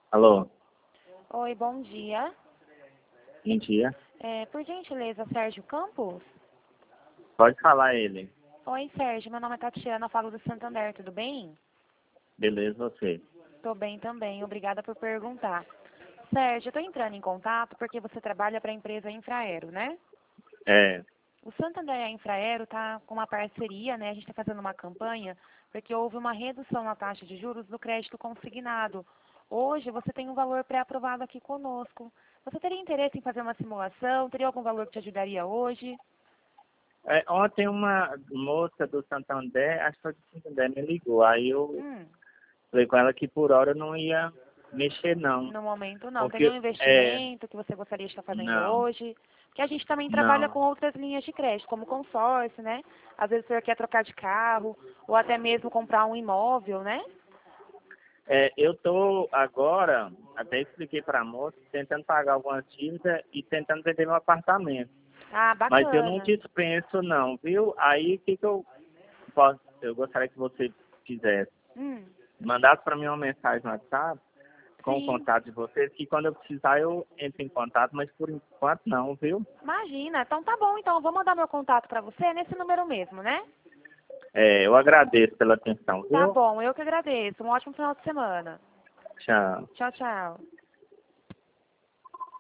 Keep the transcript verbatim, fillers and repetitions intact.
Alô, Oi, bom dia. bom dia. É, por gentileza, Sérgio Campos? Pode falar ele. Oi, Sérgio, meu nome é Tatiana, eu falo do Santander, tudo bem? Beleza, você. Tô bem também, obrigada por perguntar. Sérgio, eu tô entrando em contato porque você trabalha para a empresa Infraero, né? É, O Santander e a Infraero tá com uma parceria, né? A gente está fazendo uma campanha porque houve uma redução na taxa de juros do crédito consignado. Hoje você tem um valor pré-aprovado aqui conosco. Você teria interesse em fazer uma simulação? Teria algum valor que te ajudaria hoje? é, ontem uma moça do Santander, acho que foi do Santander, me ligou. Aí eu Hum. falei com ela que por hora eu não ia mexer, não. No momento não. Teria um Porque, é, investimento que você gostaria de estar fazendo não, hoje? Porque a gente também trabalha não. com outras linhas de crédito, como consórcio, né? Às vezes você quer trocar de carro, ou até mesmo comprar um imóvel, né? É, eu tô agora, até expliquei para a moça, tentando pagar algumas dívidas e tentando vender meu apartamento. Ah, Mas eu não bacana. dispenso, não, viu? Aí o que, que eu posso, eu gostaria que você fizesse? Hum, Mandasse para mim uma mensagem no WhatsApp com o sim. contato de vocês, que quando eu precisar eu entro em contato, mas por enquanto não, viu? Imagina. Então tá bom, então eu vou mandar meu contato para você nesse número mesmo, né? É, eu agradeço pela atenção, Tá viu? bom, eu que agradeço. Um ótimo final de semana. Tchau. Tchau, tchau.